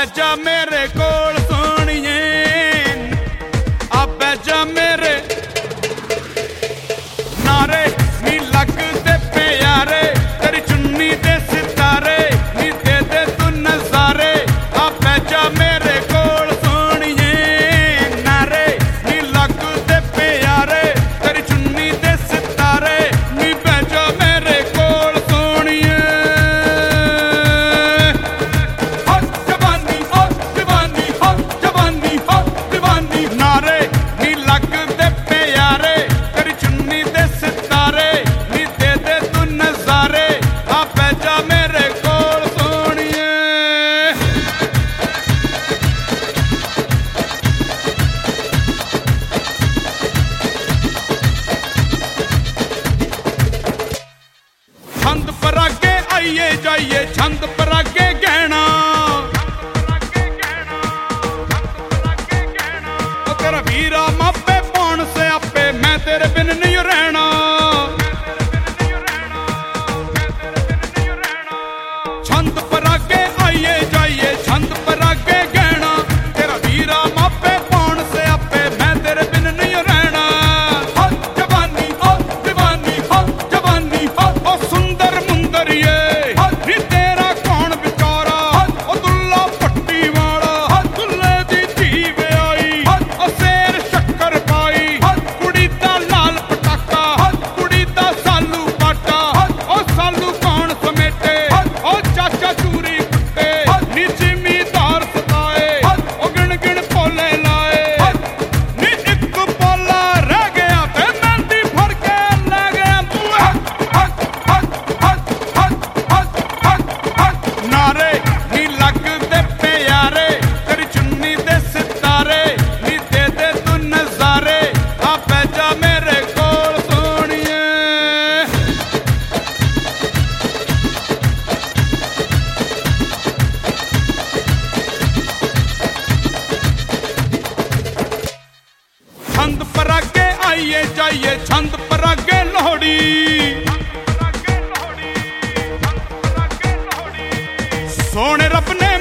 ਬਹਿ ਜਾ ਮੇਰੇ ਕੋਲ ਸੋਹਣੀਏ, ਆ ਬਹਿ ਜਾ ਮੇਰੇ ਨਾਰੇ ਨੀ ਲੱਗਦੇ ਪਿਆਰੇ, ਤੇਰੀ ਚੁੰਨੀ ਦੇ ਸਿਤਾਰੇ ਨੀ ਦੇ ਦੇ ਤੂੰ ਨਜ਼ਾਰੇ, ਆ ਬਹਿ ਜਾ ਮੇਰੇ ਕੋਲ ਸੋਹਣੀਏ, ਨਾਰੇ ਨੀ ਲੱਗਦੇ ਪਿਆਰੇ, ਤੇਰੀ ਚੁੰਨੀ ਦੇ ਸਿਤਾਰੇ ਨੀ ਬਹਿ ਜਾ ਮੇਰੇ ਕੋਲ ਸੋਹਣੀਏ। ਹੋ ਜਵਾਨੀ ਹੋ ਜਵਾਨੀ ਹੋ ਜਵਾਨੀ ਹੋ ਜਵਾਨੀ, ਨਾਰੇ ਨੀ ਲੱਗਦੇ ਪਿਆਰੇ, ਤੇਰੀ ਚੁੰਨੀ ਦੇ ਸਿਤਾਰੇ ਨੀ ਦੇ ਦੇ ਤੂੰ ਨਜ਼ਾਰੇ, ਆ ਬਹਿ ਜਾ ਮੇਰੇ ਕੋਲ ਸੋਹਣੀਏ। ਛੰਦ ਪਰਾਗੇ ਆਈਏ ਜਾਈਏ, ਛੰਦ ਪਰਾਗੇ ਗਹਿਣਾ, ਉਹ ਤੇਰਾ ਵੀਰਾ ਮਾਪੇ ਪਾਉਣ ਸਿਆਪੇ, ਮੈਂ ਤੇਰੇ ਬਿਨ ਨਹੀਂ ਰਹਿਣਾ। ਛੰਦ ਪਰਾਗੇ ਆਈਏ ਜਾਈਏ, ਛੰਦ ਪਰਾਗੇ ਗਹਿਣਾ, ਤੇਰਾ ਵੀਰਾ ਮਾਪੇ ਪਾਉਣ ਸਿਆਪੇ, ਮੈਂ ਤੇਰੇ ਬਿਨ ਨਹੀਂ ਰਹਿਣਾ। ਹੋ ਜਵਾਨੀ ਹੋ ਜਵਾਨੀ ਹੋ ਜਵਾਨੀ ਹੋ, ਉਹ ਸੁੰਦਰ ਮੁੰਦਰੀਏ ਨੀ ਤੇਰਾ ਕੌਣ ਵਿਚਾਰਾ, ਉਹ ਦੁੱਲਾ ਪੱਟੀ ਵਾਲਾ, ਦੁੱਲੇ ਦੀ ਧੀ ਵਿਆਹੀ, ਉਹ ਸ਼ੇਰ ਸ਼ੱਕਰ ਪਾਈ, ਕੁੜੀ ਦਾ ਲਾਲ ਪਟਾਕਾ, ਕੁੜੀ ਦਾ ਸਾਲੂ ਬਾਟਾ, ਉਹ ਸਾਲੂ ਕੌਣ ਸਮੇਟੇ, ਉਹ ਚਾਚਾ ਚੂਰੀ ਕੁੱਟੇ ਨੀ ਜ਼ਿਮੀਦਾਰ ਸਤਾਏ, ਉਹ ਗਿਣ ਗਿਣ ਪੋਲੇ ਲਾਏ ਨੀ ਇੱਕ ਪੋਲਾ ਰਹਿ ਗਿਆ ਤੇ ਮਹਿੰਦੀ ਫੜ ਕੇ ਲੈ ਗਿਆ। ਨਾਰੇ ਨੀ ਲੱਗਦੇ ਪਿਆਰੇ, ਤੇਰੀ ਚੁੰਨੀ ਦੇ ਸਿਤਾਰੇ ਨੀ ਦੇ ਦੇ ਤੂੰ ਨਜ਼ਾਰੇ, ਆ ਬਹਿ ਜਾ ਮੇਰੇ ਕੋਲ ਸੋਹਣੀਏ। ਛੰਦ ਪਰਾਗੇ ਆਈਏ ਜਾਈਏ, ਛੰਦ ਪਰਾਗੇ ਲੋਹੜੀ, ਸੋਹਣੇ ਰੱਬ ਨੇ